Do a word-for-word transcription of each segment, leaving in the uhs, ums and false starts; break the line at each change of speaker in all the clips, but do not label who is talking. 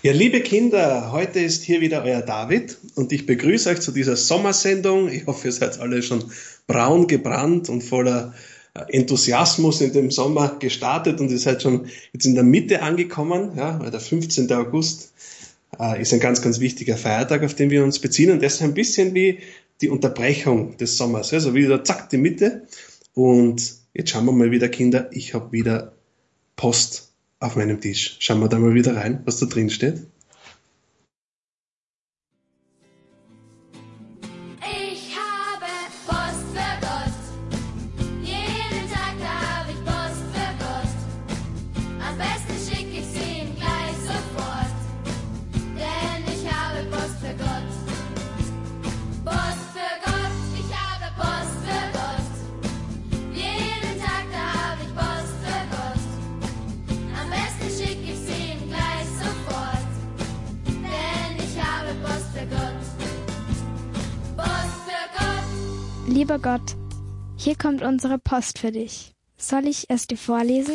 Ja, liebe Kinder, heute ist hier wieder euer David und ich begrüße euch zu dieser Sommersendung. Ich hoffe, ihr seid alle schon braun gebrannt und voller Enthusiasmus in dem Sommer gestartet und ihr seid schon jetzt in der Mitte angekommen, ja, weil der fünfzehnten August äh, ist ein ganz, ganz wichtiger Feiertag, auf den wir uns beziehen, und das ist ein bisschen wie die Unterbrechung des Sommers, also wieder zack, die Mitte. Und jetzt schauen wir mal wieder, Kinder, ich habe wieder Post auf meinem Tisch. Schauen wir da mal wieder rein, was da drin steht.
Ich habe Post für Gott. Jeden Tag habe ich Post für Gott. Am besten schicke ich sie ihm gleich sofort. Denn ich habe Post für Gott. Post für Gott, ich habe Post für Gott. Jeden Tag habe ich Post für Gott. Am besten schicke ich sie ihm gleich sofort. Denn ich habe Post für Gott. Post für Gott.
Lieber Gott, hier kommt unsere Post für dich. Soll ich es dir vorlesen?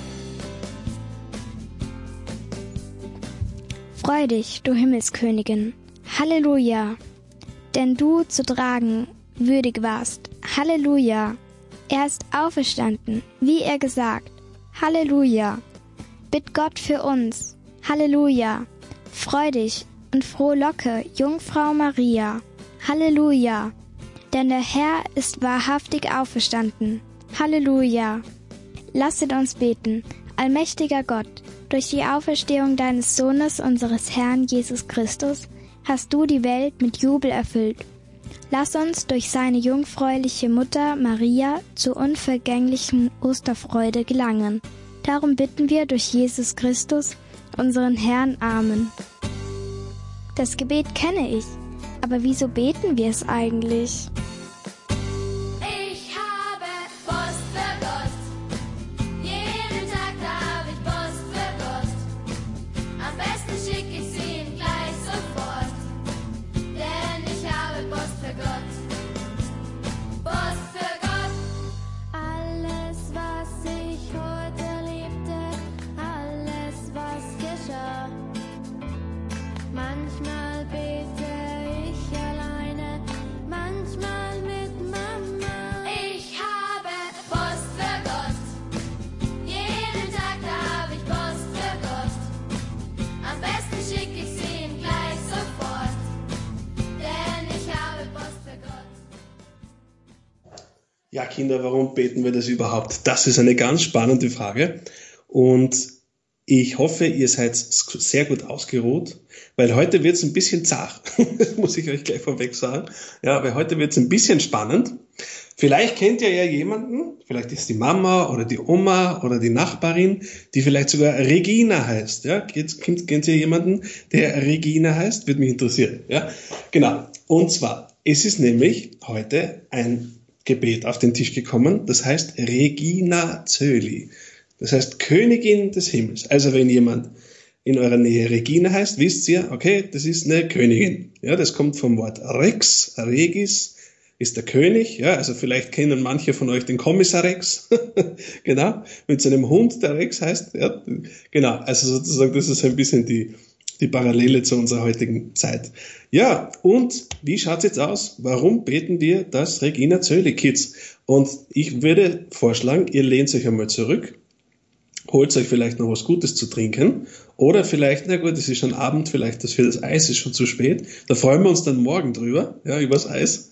Freu dich, du Himmelskönigin. Halleluja! Denn du zu tragen würdig warst. Halleluja! Er ist auferstanden, wie er gesagt. Halleluja! Bitt Gott für uns. Halleluja! Freu dich und frohlocke, Jungfrau Maria. Halleluja! Denn der Herr ist wahrhaftig auferstanden. Halleluja! Lasset uns beten, allmächtiger Gott, durch die Auferstehung deines Sohnes, unseres Herrn Jesus Christus, hast du die Welt mit Jubel erfüllt. Lass uns durch seine jungfräuliche Mutter Maria zur unvergänglichen Osterfreude gelangen. Darum bitten wir durch Jesus Christus, unseren Herrn. Amen. Das Gebet kenne ich, aber wieso beten wir es eigentlich?
Ich habe Post für Gott. Jeden Tag habe ich Post für Gott. Am besten schicke ich sie ihm gleich sofort. Denn ich habe Post für Gott. Post für Gott. Alles, was ich heute erlebte, alles, was geschah. Manchmal bete ich alleine, manchmal mit Mama. Ich habe Post für Gott. Jeden Tag habe ich Post für Gott. Am besten schicke ich sie ihm gleich sofort. Denn ich habe Post für Gott.
Ja, Kinder, warum beten wir das überhaupt? Das ist eine ganz spannende Frage und ich hoffe, ihr seid sehr gut ausgeruht, weil heute wird es ein bisschen zart. Das muss ich euch gleich vorweg sagen. Ja, weil heute wird es ein bisschen spannend. Vielleicht kennt ihr ja jemanden, vielleicht ist die Mama oder die Oma oder die Nachbarin, die vielleicht sogar Regina heißt. Ja, kennt, kennt ihr jemanden, der Regina heißt? Würde mich interessieren. Ja, genau. Und zwar, es ist nämlich heute ein Gebet auf den Tisch gekommen, das heißt Regina Coeli. Das heißt Königin des Himmels. Also wenn jemand in eurer Nähe Regina heißt, wisst ihr, okay, das ist eine Königin. Ja, das kommt vom Wort Rex, Regis ist der König. Ja, also vielleicht kennen manche von euch den Kommissar Rex. Genau, mit seinem Hund, der Rex heißt. Ja, genau, also sozusagen, das ist ein bisschen die, die Parallele zu unserer heutigen Zeit. Ja, und wie schaut's jetzt aus? Warum beten wir das Regina Coeli, Kids? Und ich würde vorschlagen, ihr lehnt euch einmal zurück, holt euch vielleicht noch was Gutes zu trinken oder vielleicht, na gut, es ist schon Abend, vielleicht das für das Eis ist schon zu spät. Da freuen wir uns dann morgen drüber, ja, übers Eis.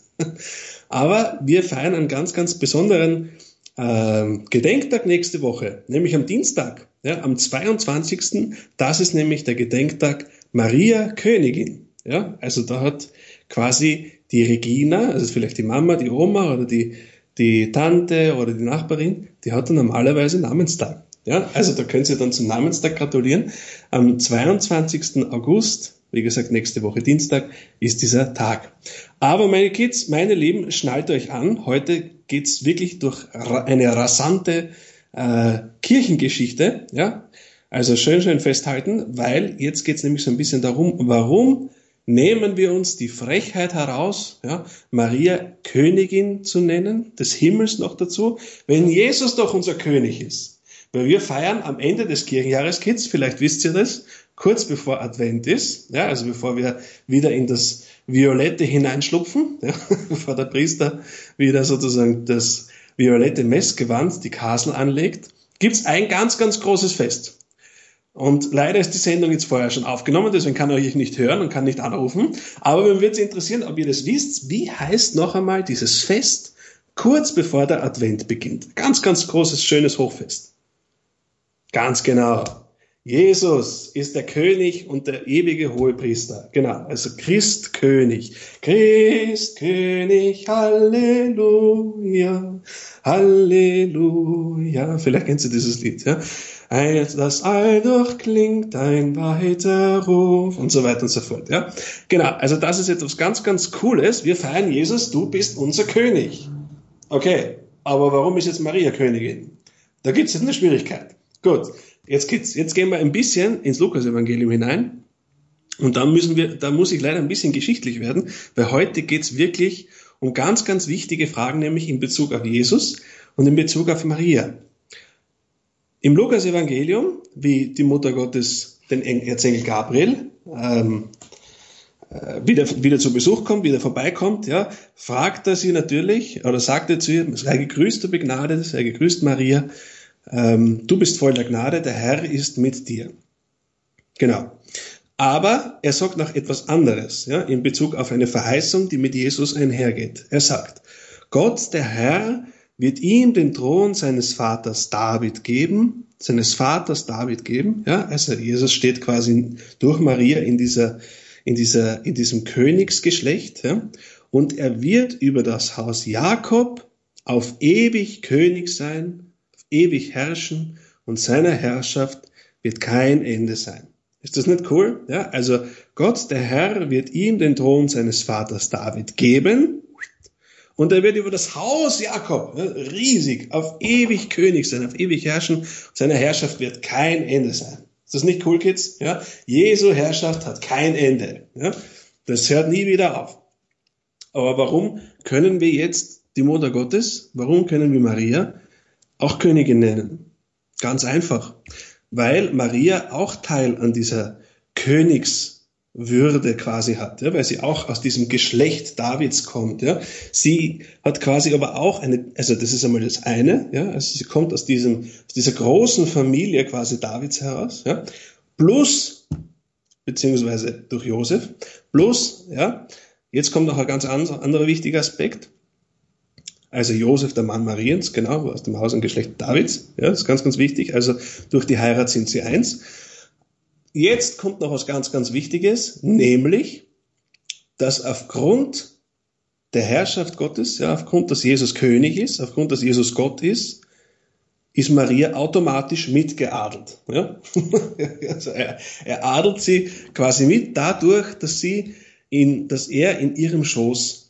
Aber wir feiern einen ganz, ganz besonderen äh, Gedenktag nächste Woche, nämlich am Dienstag, ja, am zweiundzwanzigsten Das ist nämlich der Gedenktag Maria Königin. Ja, also da hat quasi die Regina, also vielleicht die Mama, die Oma oder die, die Tante oder die Nachbarin, die hat dann normalerweise Namenstag. Ja, also da könnt ihr dann zum Namenstag gratulieren. Am zweiundzwanzigsten August, wie gesagt, nächste Woche Dienstag, ist dieser Tag. Aber meine Kids, meine Lieben, schnallt euch an. Heute geht's wirklich durch eine rasante äh, Kirchengeschichte. Ja, also schön, schön festhalten, weil jetzt geht's nämlich so ein bisschen darum, warum nehmen wir uns die Frechheit heraus, ja, Maria Königin zu nennen, des Himmels noch dazu, wenn Jesus doch unser König ist. Weil wir feiern am Ende des Kirchenjahres, Kids, vielleicht wisst ihr das, kurz bevor Advent ist, ja, also bevor wir wieder in das Violette hineinschlupfen, ja, bevor der Priester wieder sozusagen das violette Messgewand, die Kasel anlegt, gibt's ein ganz, ganz großes Fest. Und leider ist die Sendung jetzt vorher schon aufgenommen, deswegen kann ich euch nicht hören und kann nicht anrufen. Aber mir würde es interessieren, ob ihr das wisst, wie heißt noch einmal dieses Fest kurz bevor der Advent beginnt. Ganz, ganz großes, schönes Hochfest. Ganz genau. Jesus ist der König und der ewige Hohepriester. Genau, also Christkönig. Christkönig, Halleluja, Halleluja. Vielleicht kennst du dieses Lied, ja? Als das All durchklingt ein weiter Ruf und so weiter und so fort, ja? Genau, also das ist etwas ganz, ganz Cooles. Wir feiern Jesus, du bist unser König. Okay, aber warum ist jetzt Maria Königin? Da gibt es jetzt eine Schwierigkeit. Gut, jetzt geht's, jetzt gehen wir ein bisschen ins Lukas-Evangelium hinein und dann müssen wir, da muss ich leider ein bisschen geschichtlich werden, weil heute geht's wirklich um ganz, ganz wichtige Fragen, nämlich in Bezug auf Jesus und in Bezug auf Maria. Im Lukas-Evangelium, wie die Mutter Gottes den Erzengel Gabriel ähm, äh, wieder, wieder zu Besuch kommt, wieder vorbeikommt, ja, fragt er sie natürlich, oder sagt er zu ihr, sei gegrüßt, du Begnadete, sei gegrüßt, Maria, ähm, du bist voller Gnade, der Herr ist mit dir. Genau. Aber er sagt noch etwas anderes, ja, in Bezug auf eine Verheißung, die mit Jesus einhergeht. Er sagt, Gott, der Herr, wird ihm den Thron seines Vaters David geben, seines Vaters David geben, ja, also Jesus steht quasi durch Maria in dieser, in dieser, in diesem Königsgeschlecht, ja, und er wird über das Haus Jakob auf ewig König sein, auf ewig herrschen und seiner Herrschaft wird kein Ende sein. Ist das nicht cool? Ja, also Gott, der Herr, wird ihm den Thron seines Vaters David geben und er wird über das Haus Jakob, ja, riesig, auf ewig König sein, auf ewig herrschen. Seine Herrschaft wird kein Ende sein. Ist das nicht cool, Kids? Ja, Jesu Herrschaft hat kein Ende. Ja, das hört nie wieder auf. Aber warum können wir jetzt die Mutter Gottes, warum können wir Maria auch Königin nennen? Ganz einfach. Weil Maria auch Teil an dieser Königswürde quasi hat, ja, weil sie auch aus diesem Geschlecht Davids kommt. Ja. Sie hat quasi aber auch eine, also das ist einmal das eine, ja, also sie kommt aus diesem, aus dieser großen Familie quasi Davids heraus, ja, plus, beziehungsweise durch Josef, plus, ja, jetzt kommt noch ein ganz anderer wichtiger Aspekt. Also Josef, der Mann Mariens, genau, aus dem Haus und Geschlecht Davids. Ja, das ist ganz, ganz wichtig. Also durch die Heirat sind sie eins. Jetzt kommt noch was ganz, ganz Wichtiges, nämlich, dass aufgrund der Herrschaft Gottes, ja, aufgrund, dass Jesus König ist, aufgrund, dass Jesus Gott ist, ist Maria automatisch mitgeadelt. Ja? Also er, er adelt sie quasi mit dadurch, dass sie in, dass er in ihrem Schoß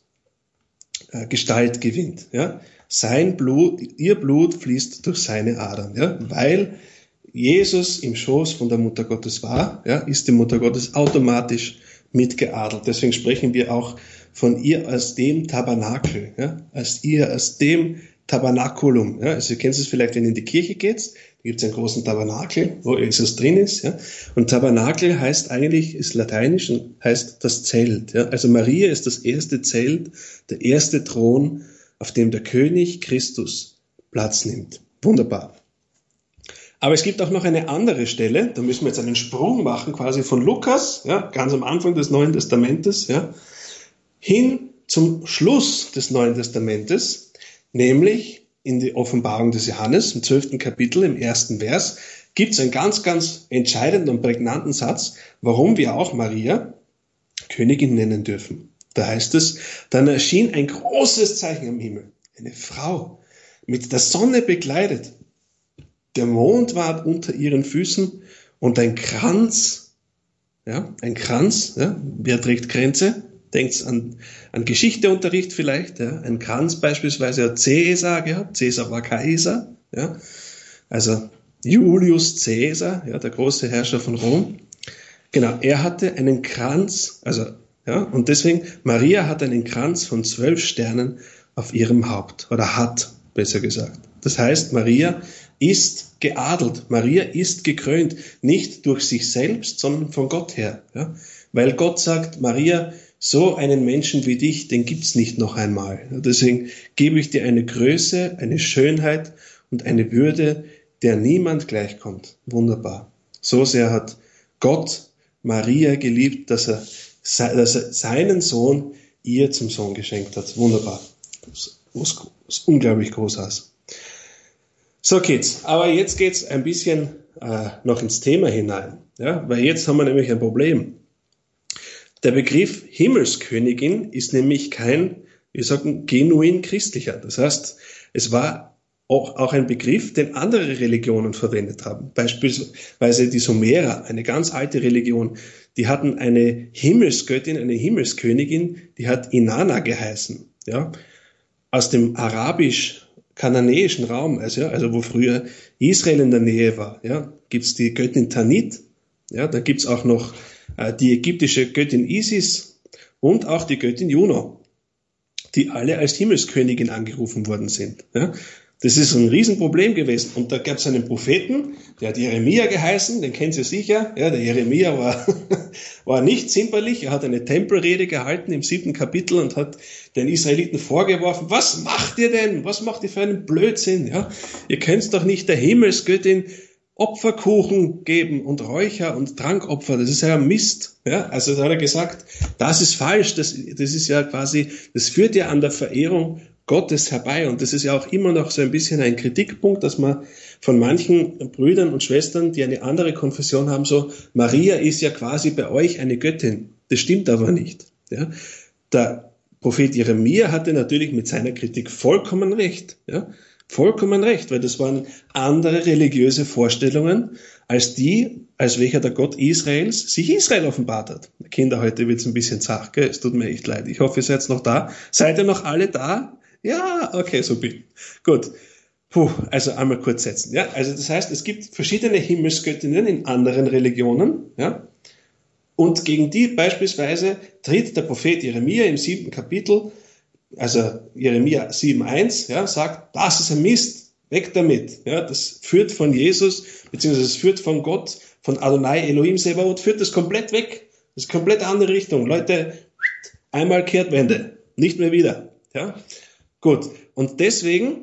Gestalt gewinnt, ja. Sein Blut, ihr Blut fließt durch seine Adern, ja. Weil Jesus im Schoß von der Mutter Gottes war, ja, ist die Mutter Gottes automatisch mitgeadelt. Deswegen sprechen wir auch von ihr als dem Tabernakel, ja, als ihr, als dem Tabernakulum, ja. Also ihr kennt es vielleicht, wenn ihr in die Kirche geht, da gibt es einen großen Tabernakel, wo Jesus drin ist, ja. Und Tabernakel heißt eigentlich, ist lateinisch und heißt das Zelt, ja. Also Maria ist das erste Zelt, der erste Thron, auf dem der König Christus Platz nimmt. Wunderbar. Aber es gibt auch noch eine andere Stelle, da müssen wir jetzt einen Sprung machen, quasi von Lukas, ja, ganz am Anfang des Neuen Testamentes, ja, hin zum Schluss des Neuen Testamentes, nämlich in die Offenbarung des Johannes, im zwölften Kapitel, im ersten Vers, gibt es einen ganz, ganz entscheidenden und prägnanten Satz, warum wir auch Maria Königin nennen dürfen. Da heißt es, dann erschien ein großes Zeichen am Himmel, eine Frau, mit der Sonne bekleidet. Der Mond war unter ihren Füßen und ein Kranz, ja, ein Kranz, ja, wer trägt Kränze? Denkt an, an Geschichteunterricht vielleicht, ja. Ein Kranz beispielsweise hat Cäsar gehabt, Cäsar war Kaiser, ja. Also Julius Cäsar, ja, der große Herrscher von Rom. Genau, er hatte einen Kranz, also, ja, und deswegen, Maria hat einen Kranz von zwölf Sternen auf ihrem Haupt, oder hat, besser gesagt. Das heißt, Maria ist geadelt, Maria ist gekrönt, nicht durch sich selbst, sondern von Gott her. Ja? Weil Gott sagt, Maria, so einen Menschen wie dich, den gibt's nicht noch einmal. Deswegen gebe ich dir eine Größe, eine Schönheit und eine Würde, der niemand gleichkommt. Wunderbar. So sehr hat Gott Maria geliebt, dass er, dass er seinen Sohn ihr zum Sohn geschenkt hat. Wunderbar. Das ist unglaublich großartig. So geht's. Aber jetzt geht's ein bisschen äh, noch ins Thema hinein. Ja? Weil jetzt haben wir nämlich ein Problem. Der Begriff Himmelskönigin ist nämlich kein, wir sagen, genuin christlicher. Das heißt, es war auch, auch ein Begriff, den andere Religionen verwendet haben. Beispielsweise die Sumerer, eine ganz alte Religion, die hatten eine Himmelsgöttin, eine Himmelskönigin, die hat Inanna geheißen. Ja? Aus dem arabisch-kananäischen Raum, also, ja, also wo früher Israel in der Nähe war, ja, gibt's die Göttin Tanit, ja, da gibt's auch noch äh, die ägyptische Göttin Isis und auch die Göttin Juno, die alle als Himmelskönigin angerufen worden sind. Ja. Das ist ein Riesenproblem gewesen. Und da gab es einen Propheten, der hat Jeremia geheißen, den kennt ihr sicher. Ja, der Jeremia war, war nicht zimperlich. Er hat eine Tempelrede gehalten im siebten Kapitel und hat den Israeliten vorgeworfen, was macht ihr denn? Was macht ihr für einen Blödsinn? Ja, ihr könnt doch nicht der Himmelsgöttin Opferkuchen geben und Räucher und Trankopfer. Das ist ja Mist. Ja, also da hat er gesagt, das ist falsch. Das, das ist ja quasi, das führt ja an der Verehrung Gottes herbei. Und das ist ja auch immer noch so ein bisschen ein Kritikpunkt, dass man von manchen Brüdern und Schwestern, die eine andere Konfession haben, so, Maria ist ja quasi bei euch eine Göttin. Das stimmt aber nicht. Ja? Der Prophet Jeremia hatte natürlich mit seiner Kritik vollkommen recht. Ja? Vollkommen recht, weil das waren andere religiöse Vorstellungen, als die, als welcher der Gott Israels sich Israel offenbart hat. Kinder, heute wird's ein bisschen zart, gell? Es tut mir echt leid. Ich hoffe, ihr seid noch da. Seid ihr noch alle da? Ja, okay, so bin. Gut. Puh, also einmal kurz setzen. Ja, also das heißt, es gibt verschiedene Himmelsgöttinnen in anderen Religionen, ja. Und gegen die beispielsweise tritt der Prophet Jeremia im siebten Kapitel, also Jeremia sieben eins, ja, sagt, das ist ein Mist, weg damit. Ja, das führt von Jesus, beziehungsweise es führt von Gott, von Adonai Elohim Sebaot, führt das komplett weg. Das ist komplett andere Richtung. Leute, einmal Kehrtwende, nicht mehr wieder. Ja. Gut, und deswegen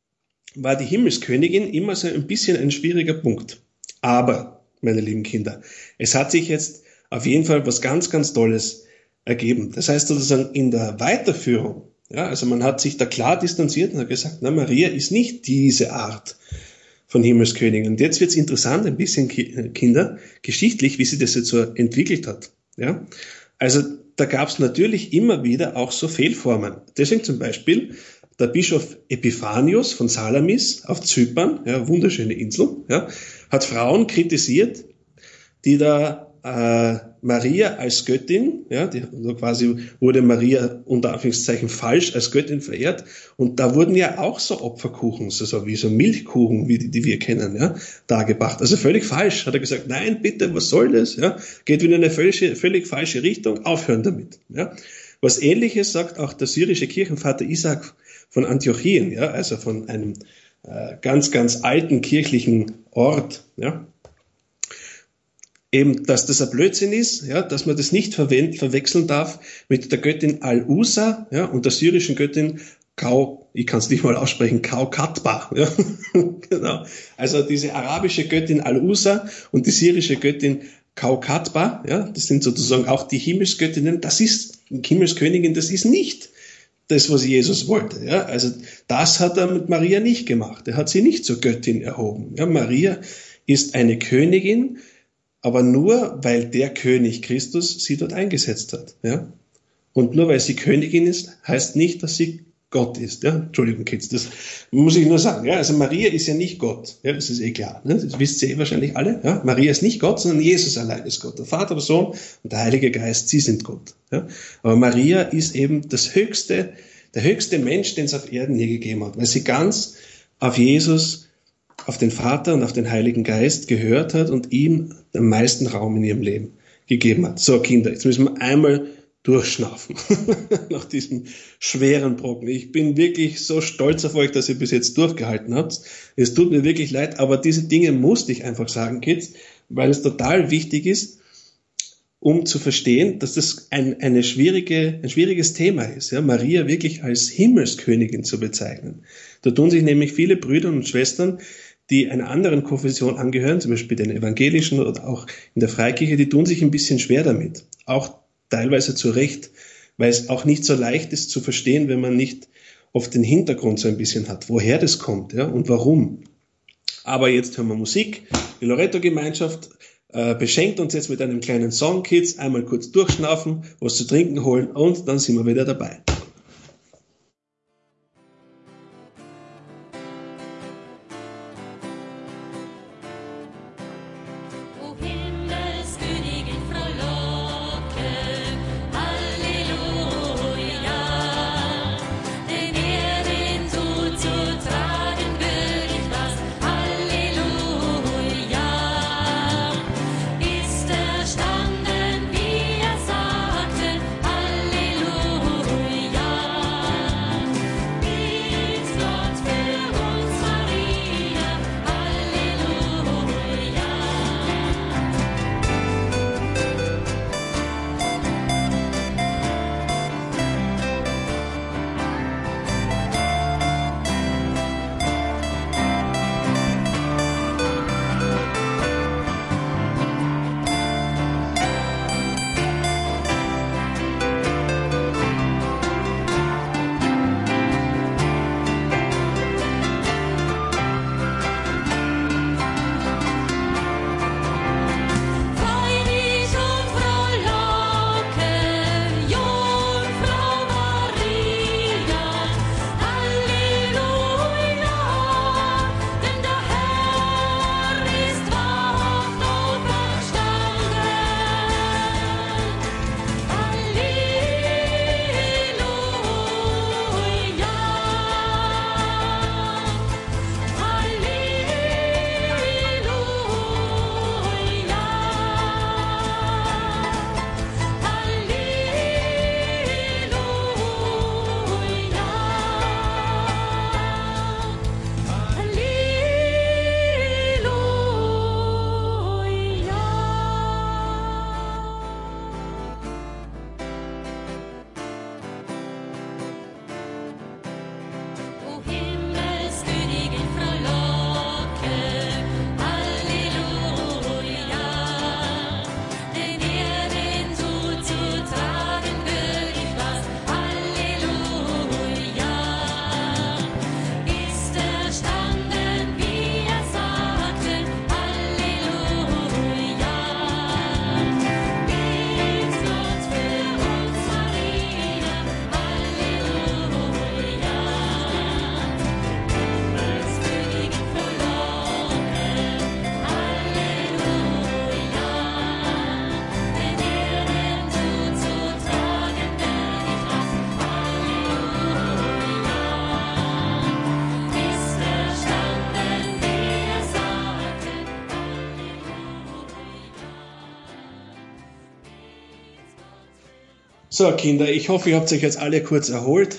war die Himmelskönigin immer so ein bisschen ein schwieriger Punkt. Aber, meine lieben Kinder, es hat sich jetzt auf jeden Fall was ganz, ganz Tolles ergeben. Das heißt sozusagen in der Weiterführung, ja, also man hat sich da klar distanziert und hat gesagt, na, Maria ist nicht diese Art von Himmelskönigin. Und jetzt wird's interessant, ein bisschen Kinder, geschichtlich, wie sie das jetzt so entwickelt hat. Ja, also da gab es natürlich immer wieder auch so Fehlformen. Deswegen zum Beispiel der Bischof Epiphanius von Salamis auf Zypern, ja, wunderschöne Insel, ja, hat Frauen kritisiert, die da äh, Maria als Göttin, ja, die, also quasi wurde Maria unter Anführungszeichen falsch als Göttin verehrt, und da wurden ja auch so Opferkuchen, so, so wie so Milchkuchen, wie die, die wir kennen, ja, dargebracht. Also völlig falsch. Hat er gesagt, nein, bitte, was soll das? Ja, geht wieder in eine völlig, völlig falsche Richtung, aufhören damit. Ja. Was Ähnliches sagt auch der syrische Kirchenvater Isaac von Antiochien, ja, also von einem äh, ganz, ganz alten kirchlichen Ort, ja. Eben, dass das ein Blödsinn ist, ja, dass man das nicht verwend, verwechseln darf mit der Göttin Al-Usa, ja, und der syrischen Göttin Kau, ich kann es nicht mal aussprechen, Kaukatba, ja, genau. Also diese arabische Göttin Al-Usa und die syrische Göttin Kaukatba, ja, das sind sozusagen auch die Himmelsgöttinnen. Das ist Himmelskönigin, das ist nicht das, was Jesus wollte, ja. Also das hat er mit Maria nicht gemacht. Er hat sie nicht zur Göttin erhoben. Ja, Maria ist eine Königin, aber nur, weil der König Christus sie dort eingesetzt hat. Ja? Und nur weil sie Königin ist, heißt nicht, dass sie Gott ist. Ja? Entschuldigung, Kids, das muss ich nur sagen. Ja? Also Maria ist ja nicht Gott. Ja? Das ist eh klar. Ne? Das wisst ihr eh wahrscheinlich alle. Ja? Maria ist nicht Gott, sondern Jesus allein ist Gott. Der Vater, der Sohn und der Heilige Geist, sie sind Gott. Ja? Aber Maria ist eben das höchste, der höchste Mensch, den es auf Erden je gegeben hat, weil sie ganz auf Jesus, auf den Vater und auf den Heiligen Geist gehört hat und ihm den meisten Raum in ihrem Leben gegeben hat. So, Kinder, jetzt müssen wir einmal durchschnaufen nach diesem schweren Brocken. Ich bin wirklich so stolz auf euch, dass ihr bis jetzt durchgehalten habt. Es tut mir wirklich leid, aber diese Dinge musste ich einfach sagen, Kids, weil es total wichtig ist, um zu verstehen, dass das ein, eine schwierige, ein schwieriges Thema ist, ja, Maria wirklich als Himmelskönigin zu bezeichnen. Da tun sich nämlich viele Brüder und Schwestern, die einer anderen Konfession angehören, zum Beispiel den evangelischen oder auch in der Freikirche, die tun sich ein bisschen schwer damit. Auch teilweise zu Recht, weil es auch nicht so leicht ist zu verstehen, wenn man nicht oft den Hintergrund so ein bisschen hat, woher das kommt, ja, und warum. Aber jetzt hören wir Musik. Die Loretto-Gemeinschaft äh, beschenkt uns jetzt mit einem kleinen Song, Kids. Einmal kurz durchschnaufen, was zu trinken holen und dann sind wir wieder dabei. So, Kinder, ich hoffe, ihr habt euch jetzt alle kurz erholt.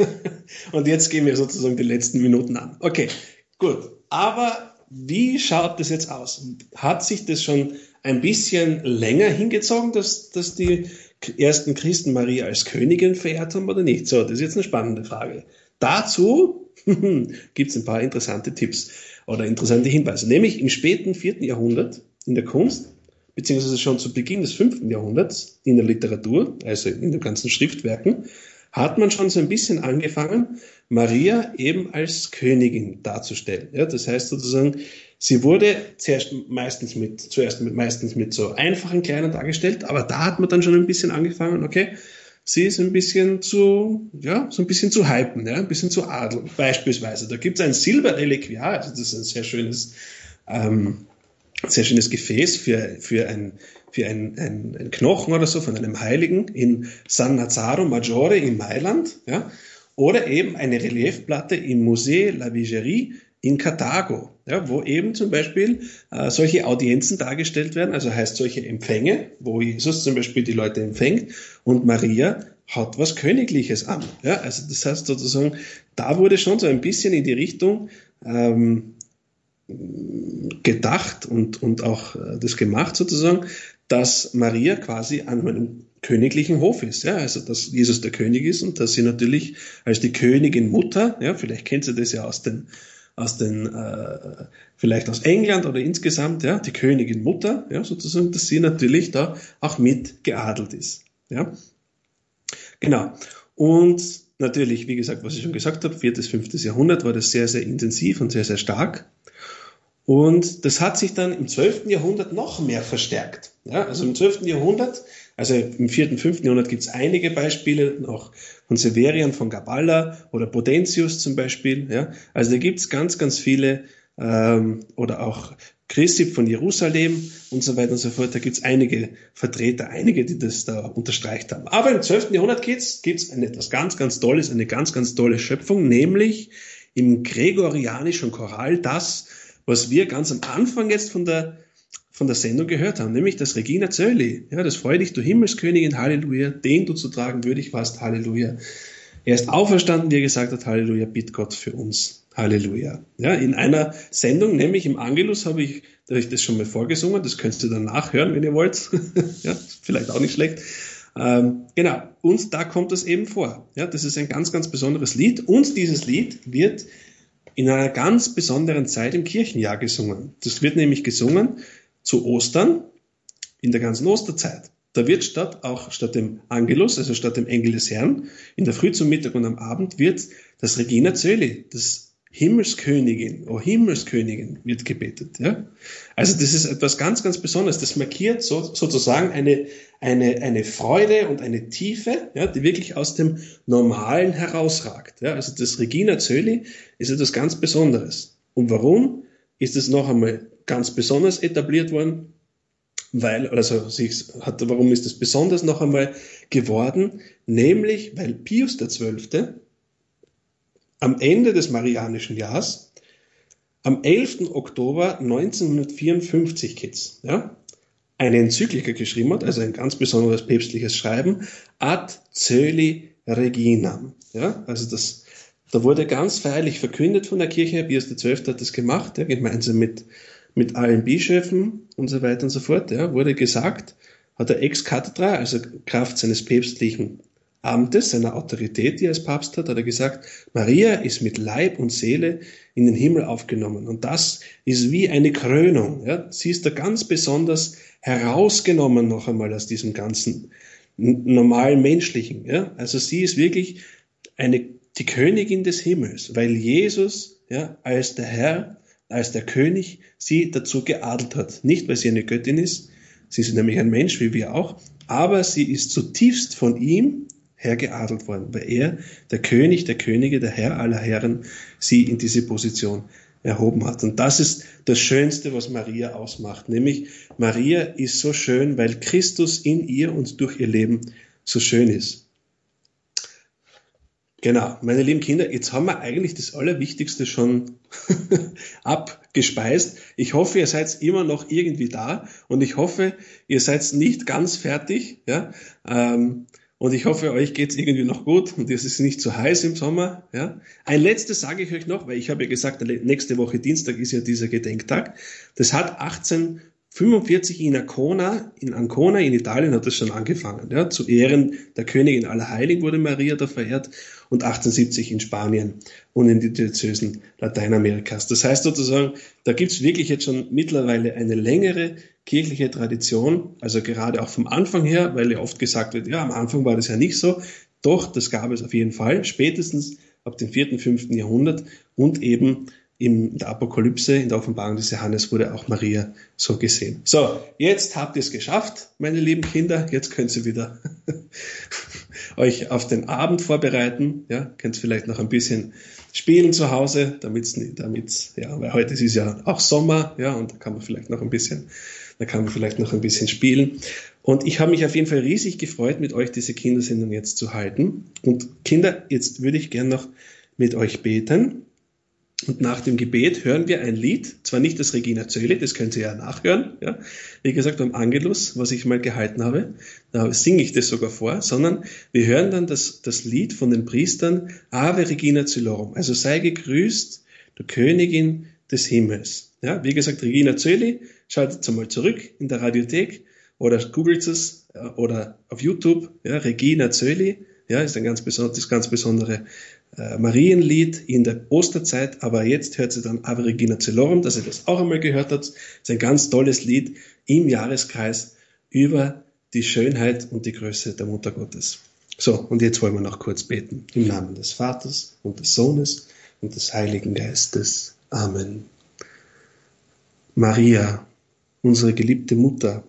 Und jetzt gehen wir sozusagen die letzten Minuten an. Okay, gut. Aber wie schaut das jetzt aus? Hat sich das schon ein bisschen länger hingezogen, dass, dass die ersten Christen Maria als Königin verehrt haben oder nicht? So, das ist jetzt eine spannende Frage. Dazu gibt es ein paar interessante Tipps oder interessante Hinweise. Nämlich im späten vierten Jahrhundert in der Kunst, beziehungsweise schon zu Beginn des fünften Jahrhunderts in der Literatur, also in den ganzen Schriftwerken, hat man schon so ein bisschen angefangen, Maria eben als Königin darzustellen. Ja, das heißt sozusagen, sie wurde zuerst meistens mit, zuerst mit, meistens mit so einfachen Kleidern dargestellt, aber da hat man dann schon ein bisschen angefangen, okay, sie ist ein bisschen zu, ja, so ein bisschen zu hypen, ja, ein bisschen zu adeln. Beispielsweise, da gibt es ein Silberreliquiar, also das ist ein sehr schönes, ähm, sehr schönes Gefäß für, für, ein, für ein, ein, ein Knochen oder so von einem Heiligen in San Nazaro Maggiore in Mailand, ja, oder eben eine Reliefplatte im Musée La Vigerie in Karthago, ja, wo eben zum Beispiel äh, solche Audienzen dargestellt werden, also heißt solche Empfänge, wo Jesus zum Beispiel die Leute empfängt und Maria hat was Königliches an. Ja, also das heißt sozusagen, da wurde schon so ein bisschen in die Richtung ähm, gedacht und, und auch äh, das gemacht sozusagen, dass Maria quasi an einem königlichen Hof ist, ja, also dass Jesus der König ist und dass sie natürlich als die Königin Mutter, ja, vielleicht kennt ihr das ja aus den, aus den, äh, vielleicht aus England oder insgesamt, ja, die Königin Mutter, ja, sozusagen, dass sie natürlich da auch mit geadelt ist, ja, genau. Und natürlich, wie gesagt, was ich schon gesagt habe, viertes, fünftes Jahrhundert war das sehr, sehr intensiv und sehr, sehr stark. Und das hat sich dann im zwölften Jahrhundert noch mehr verstärkt. Ja, also im zwölften Jahrhundert, also im vierten, fünften Jahrhundert gibt es einige Beispiele, auch von Severian, von Gabala oder Bodentius zum Beispiel. Ja, also da gibt es ganz, ganz viele, ähm, oder auch Chrysipp von Jerusalem und so weiter und so fort. Da gibt es einige Vertreter, einige, die das da unterstreicht haben. Aber im zwölften Jahrhundert gibt es etwas ganz, ganz Tolles, eine ganz, ganz tolle Schöpfung, nämlich im gregorianischen Choral das, was wir ganz am Anfang jetzt von der, von der Sendung gehört haben, nämlich das Regina Coeli. Ja, das Freu dich, du Himmelskönigin, Halleluja, den du zu tragen würdig warst, Halleluja. Er ist auferstanden, wie er gesagt hat, Halleluja, bitt Gott für uns, Halleluja. Ja, in einer Sendung, nämlich im Angelus, habe ich, da habe ich das schon mal vorgesungen, das könnt ihr dann nachhören, wenn ihr wollt. Ja, vielleicht auch nicht schlecht. Ähm, genau, und da kommt das eben vor. Ja, das ist ein ganz, ganz besonderes Lied und dieses Lied wird in einer ganz besonderen Zeit im Kirchenjahr gesungen. Das wird nämlich gesungen zu Ostern, in der ganzen Osterzeit. Da wird statt, auch statt dem Angelus, also statt dem Engel des Herrn, in der Früh, zum Mittag und am Abend wird das Regina Coeli, das Himmelskönigin, oh Himmelskönigin, wird gebetet. Ja? Also das ist etwas ganz, ganz Besonderes. Das markiert so, sozusagen eine, eine, eine Freude und eine Tiefe, ja, die wirklich aus dem Normalen herausragt. Ja? Also das Regina Coeli ist etwas ganz Besonderes. Und warum ist es noch einmal ganz besonders etabliert worden? Weil, also sich hat, warum ist es besonders noch einmal geworden? Nämlich, weil Pius der Zwölfte am Ende des Marianischen Jahres, am elften Oktober neunzehnhundertvierundfünfzig, Kids, ja, eine Enzyklika geschrieben hat, also ein ganz besonderes päpstliches Schreiben, Ad Coeli Reginam. Ja, also das, da wurde ganz feierlich verkündet von der Kirche, Pius der Zwölfte hat das gemacht, ja, gemeinsam mit, mit allen Bischöfen und so weiter und so fort, ja, wurde gesagt, hat er ex cathedra, also Kraft seines päpstlichen Amtes, seiner Autorität, die er als Papst hat, hat er gesagt, Maria ist mit Leib und Seele in den Himmel aufgenommen. Und das ist wie eine Krönung. Ja? Sie ist da ganz besonders herausgenommen noch einmal aus diesem ganzen normalen Menschlichen. Ja? Also sie ist wirklich eine, die Königin des Himmels, weil Jesus, ja, als der Herr, als der König sie dazu geadelt hat. Nicht, weil sie eine Göttin ist, sie ist nämlich ein Mensch, wie wir auch, aber sie ist zutiefst von ihm Herr geadelt worden, weil er, der König der Könige, der Herr aller Herren, sie in diese Position erhoben hat. Und das ist das Schönste, was Maria ausmacht, nämlich Maria ist so schön, weil Christus in ihr und durch ihr Leben so schön ist. Genau, meine lieben Kinder, jetzt haben wir eigentlich das Allerwichtigste schon abgespeist. Ich hoffe, ihr seid immer noch irgendwie da und ich hoffe, ihr seid nicht ganz fertig, ja, ähm, und ich hoffe, euch geht's irgendwie noch gut und es ist nicht zu heiß im Sommer. Ja. Ein letztes sage ich euch noch, weil ich habe ja gesagt, nächste Woche Dienstag ist ja dieser Gedenktag. Das hat achtzehnhundertfünfundvierzig in Ancona, in Ancona in Italien hat das schon angefangen. Ja. Zu Ehren der Königin aller Heiligen wurde Maria da verehrt und achtzehnhundertsiebzig in Spanien und in den Diözesen Lateinamerikas. Das heißt sozusagen, da gibt's wirklich jetzt schon mittlerweile eine längere kirchliche Tradition, also gerade auch vom Anfang her, weil ja oft gesagt wird, ja, am Anfang war das ja nicht so. Doch, das gab es auf jeden Fall, spätestens ab dem vierten, fünften Jahrhundert und eben in der Apokalypse, in der Offenbarung des Johannes wurde auch Maria so gesehen. So, jetzt habt ihr es geschafft, meine lieben Kinder, jetzt könnt ihr wieder euch auf den Abend vorbereiten, ja, könnt vielleicht noch ein bisschen spielen zu Hause, damit's, damit's, ja, weil heute ist ja auch Sommer, ja, und da kann man vielleicht noch ein bisschen Da kann man vielleicht noch ein bisschen spielen. Und ich habe mich auf jeden Fall riesig gefreut, mit euch diese Kindersendung jetzt zu halten. Und Kinder, jetzt würde ich gern noch mit euch beten. Und nach dem Gebet hören wir ein Lied, zwar nicht das Regina Coeli, das könnt ihr ja nachhören, ja. Wie gesagt, beim Angelus, was ich mal gehalten habe, da singe ich das sogar vor, sondern wir hören dann das, das Lied von den Priestern, Ave Regina Coelorum, also sei gegrüßt, du Königin des Himmels. Ja, wie gesagt, Regina Coeli, schaltet einmal zurück in der Radiothek oder googelt es oder auf YouTube, ja, Regina Coeli, ja, ist ein ganz besonderes, ganz besondere äh, Marienlied in der Osterzeit, aber jetzt hört sie dann Ave Regina Coelorum, dass ihr das auch einmal gehört habt. Das ist ein ganz tolles Lied im Jahreskreis über die Schönheit und die Größe der Mutter Gottes. So, und jetzt wollen wir noch kurz beten. Im Namen des Vaters und des Sohnes und des Heiligen Geistes. Amen. Maria, unsere geliebte Mutter,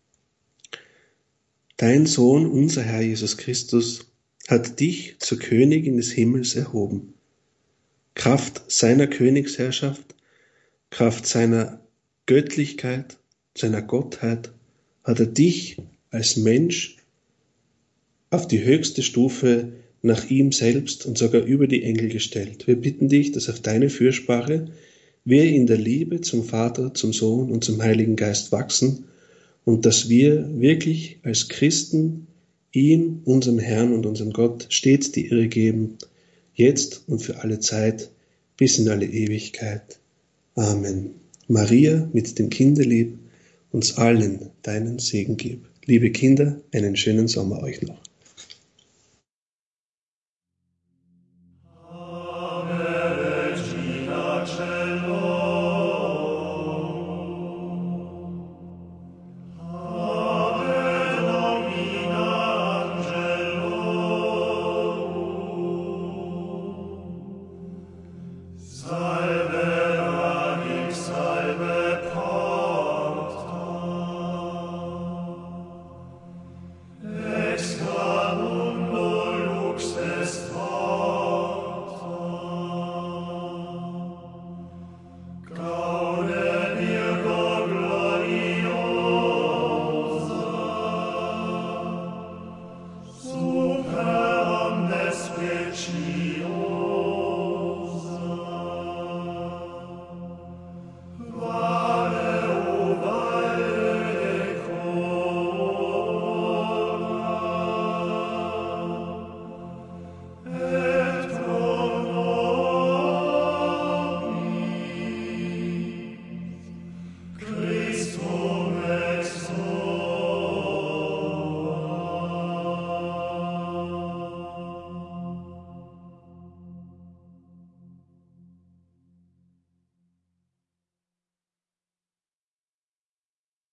dein Sohn, unser Herr Jesus Christus, hat dich zur Königin des Himmels erhoben. Kraft seiner Königsherrschaft, Kraft seiner Göttlichkeit, seiner Gottheit, hat er dich als Mensch auf die höchste Stufe nach ihm selbst und sogar über die Engel gestellt. Wir bitten dich, dass auf deine Fürsprache wir in der Liebe zum Vater, zum Sohn und zum Heiligen Geist wachsen und dass wir wirklich als Christen ihm, unserem Herrn und unserem Gott, stets die Ehre geben, jetzt und für alle Zeit, bis in alle Ewigkeit. Amen. Maria mit dem Kinderlieb uns allen deinen Segen gib. Liebe Kinder, einen schönen Sommer euch noch.